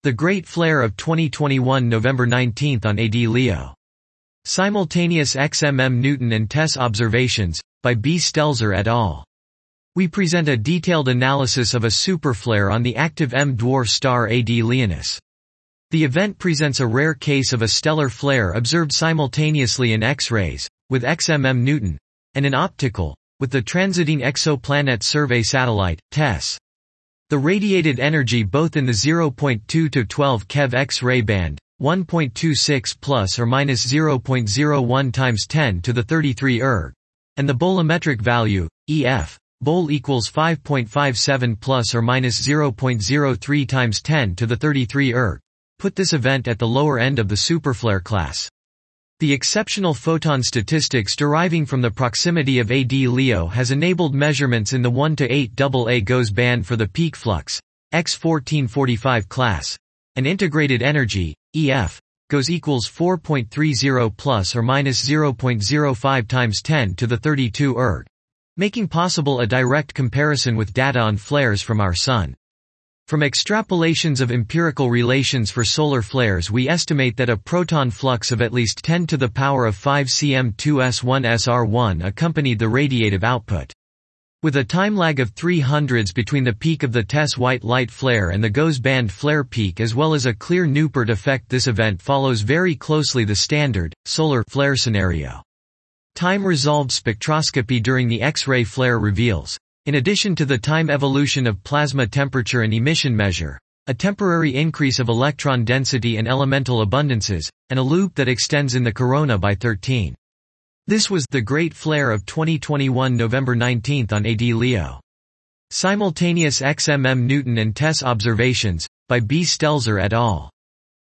The Great Flare of 2021 November 19 on AD Leo. Simultaneous XMM Newton and TESS observations, by B. Stelzer et al. We present a detailed analysis of a superflare on the active M dwarf star AD Leonis. The event presents a rare case of a stellar flare observed simultaneously in X-rays, with XMM Newton, and in optical, with the Transiting Exoplanet Survey Satellite, TESS. The radiated energy both in the 0.2 to 12 keV X-ray band, 1.26 plus or minus 0.01 times 10 to the 33 erg, and the bolometric value, EF, bol equals 5.57 plus or minus 0.03 times 10 to the 33 erg, put this event at the lower end of the superflare class. The exceptional photon statistics deriving from the proximity of AD Leo has enabled measurements in the 1 to 8 AA GOES band for the peak flux, X1445 class, and integrated energy, EF, GOES equals 4.30 plus or minus 0.05 times 10 to the 32 erg, making possible a direct comparison with data on flares from our Sun. From extrapolations of empirical relations for solar flares, we estimate that a proton flux of at least 10 to the power of 5 cm2s1 sr1 accompanied the radiative output. With a time lag of 300s between the peak of the TESS white light flare and the GOES band flare peak, as well as a clear Newport effect, this event follows very closely the standard, solar flare scenario. Time-resolved spectroscopy during the X-ray flare reveals, in addition to the time evolution of plasma temperature and emission measure, a temporary increase of electron density and elemental abundances, and a loop that extends in the corona by 13. This was the Great Flare of 2021 November 19 on AD Leo. Simultaneous XMM Newton and TESS observations, by B. Stelzer et al.